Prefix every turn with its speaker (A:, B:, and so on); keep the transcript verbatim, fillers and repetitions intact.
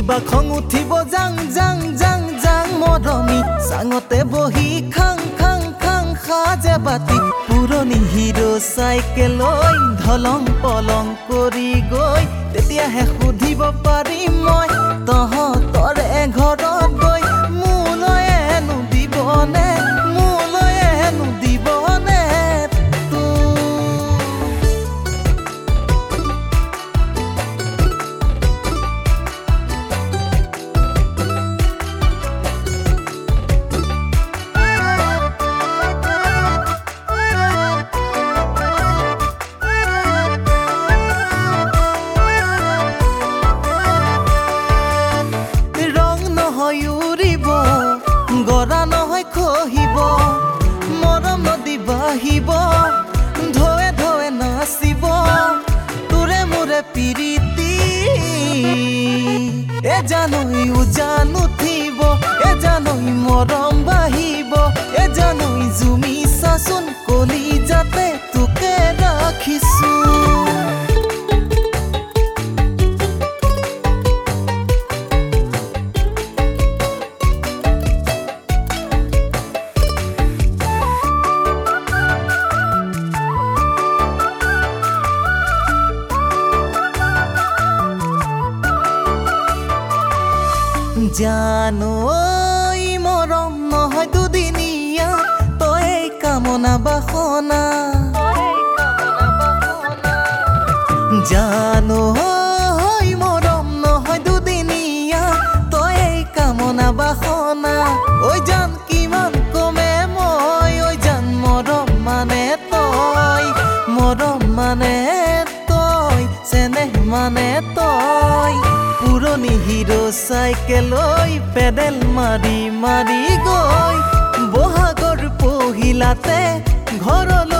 A: কিবা খং উঠিব জাং জাং জাং জাং মৰমী চাঙতে বহি খাং খাং খাং খাজে বাতি পুৰণি হিৰো চাইকেল লৈ ধলং পলং কৰি গৈ তেতিয়াহে সুধিব পাৰিম মই তহঁতৰ এঘৰত গৈ মোলৈ হেনো দিবনে মোলৈ হেনো দিবনে গৰা নহয় খহিব মৰম নদী বাহিব ধোৱে ধোৱে নাচিব তোৰে মোৰে পিৰিতি এ জানৈ উজান উঠিব এ জানৈ মৰম বাহিব এ জানৈ জুমি চাচোন কলি যাতে তোকে ৰাখিছো জানৈ মৰম নহয় দুদিনীয়া তই কামনা বাসনা জানৈ মৰম নহয় দুদিনীয়া তই কামনা বাসনা ঐ জান কিমান কমে মই ঐ জান মৰম মানে তই মৰম মানে তই চেনেহ মানে তই পুৰণি হিৰো চাইকেল লৈ পেডেল মাৰি মাৰি গৈ বহাগৰ পহিলাতে ঘৰলৈ